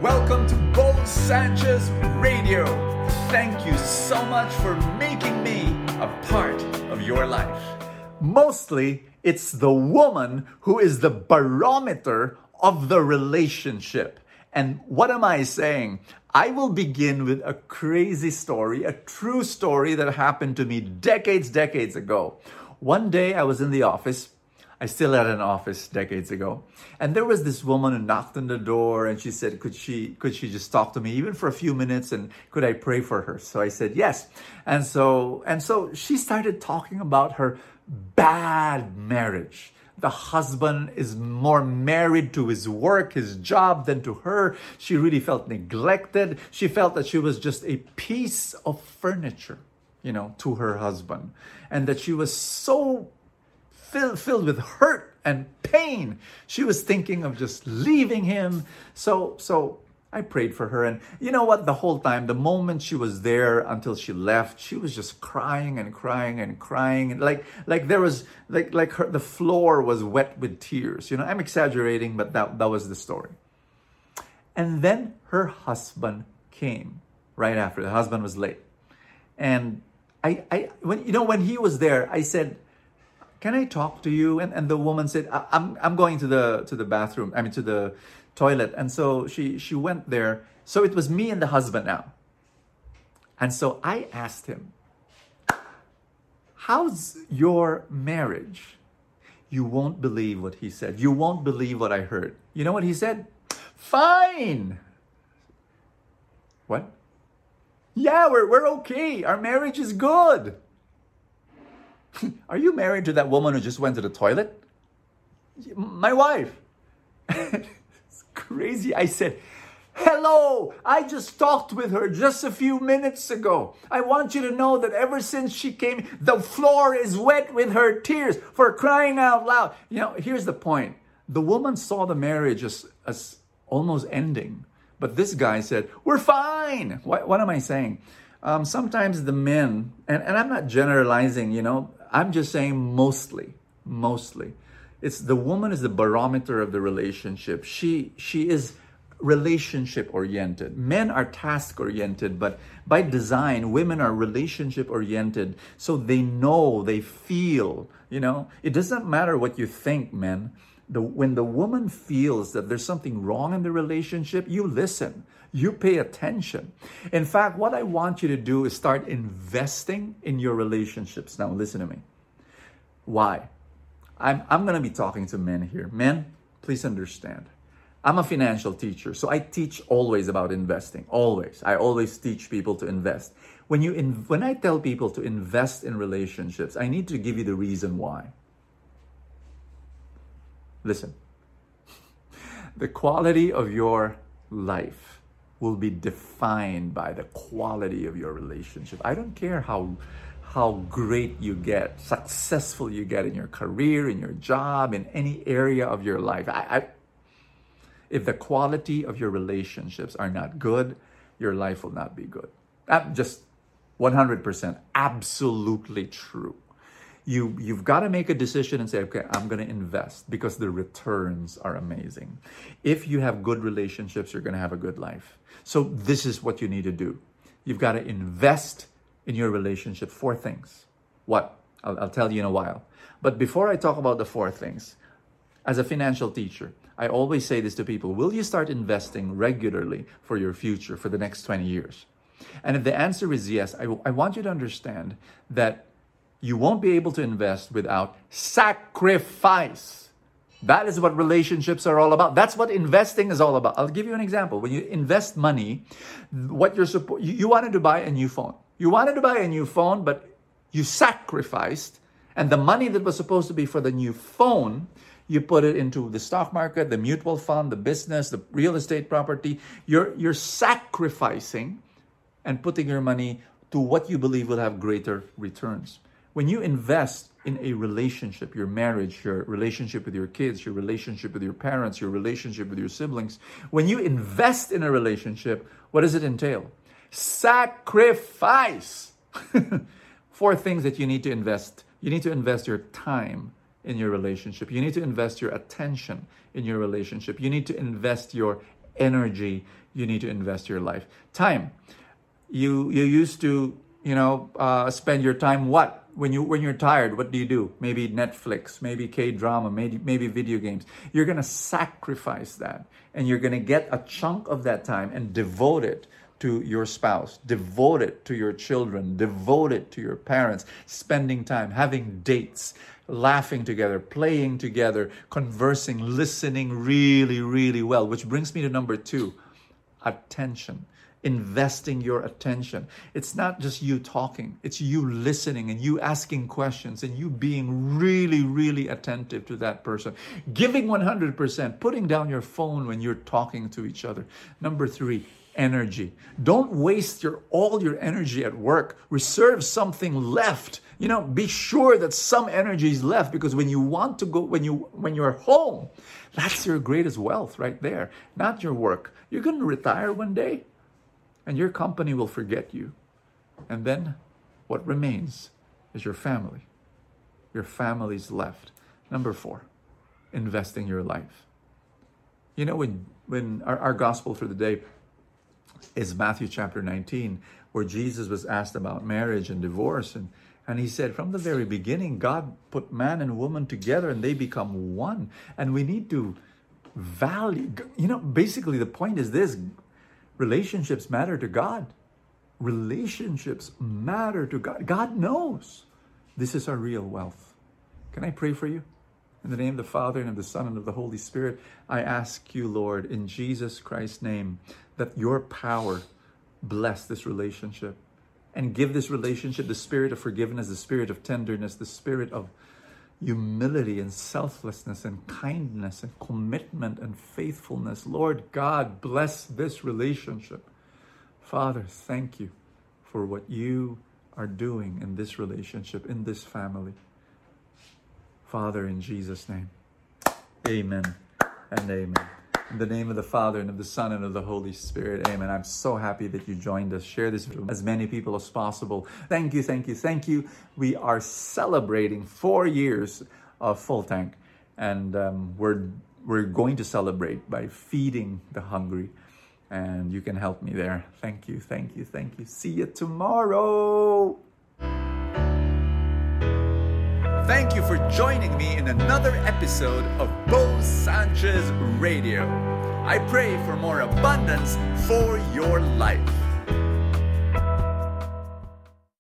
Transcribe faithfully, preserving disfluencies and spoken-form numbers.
Welcome to Bo Sanchez Radio. Thank you so much for making me a part of your life. Mostly, it's the woman who is the barometer of the relationship. And what am I saying? I will begin with a crazy story, a true story that happened to me decades, decades ago. One day I was in the office. I still had an office decades ago. And there was this woman who knocked on the door and she said, could she could she just talk to me even for a few minutes and could I pray for her? So I said, yes. And so and so she started talking about her bad marriage. The husband is more married to his work, his job than to her. She really felt neglected. She felt that she was just a piece of furniture, you know, to her husband. And that she was so Filled, filled with hurt and pain. She was thinking of just leaving him. So, so I prayed for her. And you know what? The whole time, the moment she was there until she left, she was just crying and crying and crying. Like, like there was, like, like her, the floor was wet with tears. You know, I'm exaggerating, but that, that was the story. And then her husband came right after. The husband was late. And I, I, when, you know, when he was there, I said, can I talk to you? And, and the woman said, I, I'm I'm going to the to the bathroom, I mean to the toilet. And so she she went there. So it was me and the husband now. And so I asked him, how's your marriage? You won't believe what he said. You won't believe what I heard. You know what he said? Fine. What? Yeah, we're we're okay. Our marriage is good. Are you married to that woman who just went to the toilet? My wife. It's crazy. I said, hello, I just talked with her just a few minutes ago. I want you to know that ever since she came, the floor is wet with her tears, for crying out loud. You know, here's the point. The woman saw the marriage as, as almost ending. But this guy said, we're fine. What, what am I saying? Um, sometimes the men, and, and I'm not generalizing, you know, I'm just saying mostly, mostly. It's the woman is the barometer of the relationship. She she is relationship oriented. Men are task oriented, but by design, women are relationship oriented. So they know, they feel, you know, it doesn't matter what you think, men. The, when the woman feels that there's something wrong in the relationship, you listen. You pay attention. In fact, what I want you to do is start investing in your relationships. Now, listen to me. Why? I'm, I'm going to be talking to men here. Men, please understand. I'm a financial teacher, so I teach always about investing. Always. I always teach people to invest. When, you in, when I tell people to invest in relationships, I need to give you the reason why. Listen. The quality of your life will be defined by the quality of your relationship. I don't care how how great you get, successful you get in your career, in your job, in any area of your life. I, I, if the quality of your relationships are not good, your life will not be good. I'm just one hundred percent absolutely true. You, you've got to make a decision and say, okay, I'm going to invest because the returns are amazing. If you have good relationships, you're going to have a good life. So this is what you need to do. You've got to invest in your relationship. Four things. What? I'll, I'll tell you in a while. But before I talk about the four things, as a financial teacher, I always say this to people. Will you start investing regularly for your future for the next twenty years? And if the answer is yes, I, I want you to understand that you won't be able to invest without sacrifice. That is what relationships are all about. That's what investing is all about. I'll give you an example. When you invest money, what you're supposed, you, you wanted to buy a new phone. You wanted to buy a new phone, but you sacrificed, and the money that was supposed to be for the new phone, you put it into the stock market, the mutual fund, the business, the real estate property. You're you're sacrificing and putting your money to what you believe will have greater returns. When you invest in a relationship, your marriage, your relationship with your kids, your relationship with your parents, your relationship with your siblings, when you invest in a relationship, what does it entail? Sacrifice. Four things that you need to invest. You need to invest your time in your relationship. You need to invest your attention in your relationship. You need to invest your energy, you need to invest your life. Time. You you used to, you know, uh, spend your time what? When you when you're tired, what do you do? Maybe Netflix, maybe K-drama, maybe maybe video games. You're gonna sacrifice that, and you're gonna get a chunk of that time and devote it to your spouse, devote it to your children, devote it to your parents, spending time, having dates, laughing together, playing together, conversing, listening really, really well. Which brings me to number two, attention. Investing your attention. It's not just you talking, it's you listening and you asking questions and you being really, really attentive to that person. Giving one hundred percent, putting down your phone when you're talking to each other. Number three, energy. Don't waste your all your energy at work. Reserve something left. You know, be sure that some energy is left, because when you want to go, when you when you're home, that's your greatest wealth right there. Not your work. You're going to retire one day, and your company will forget you. And then what remains is your family. Your family's left. Number four, investing your life. You know, when when our, our gospel for the day is Matthew chapter nineteen, where Jesus was asked about marriage and divorce. And, and he said, from the very beginning, God put man and woman together and they become one. And we need to value, you know, basically the point is this: relationships matter to God. Relationships matter to God. God knows this is our real wealth. Can I pray for you? In the name of the Father, and of the Son, and of the Holy Spirit, I ask you, Lord, in Jesus Christ's name, that your power bless this relationship and give this relationship the spirit of forgiveness, the spirit of tenderness, the spirit of humility and selflessness and kindness and commitment and faithfulness. Lord God, bless this relationship. Father, thank you for what you are doing in this relationship, in this family. Father, in Jesus' name, amen and amen. In the name of the Father, and of the Son, and of the Holy Spirit, amen. I'm so happy that you joined us. Share this with as many people as possible. Thank you, thank you, thank you. We are celebrating four years of Full Tank, and um, we're we're going to celebrate by feeding the hungry, and you can help me there. Thank you, thank you, thank you. See you tomorrow. Thank you for joining me in another episode of Bo Sanchez Radio. I pray for more abundance for your life.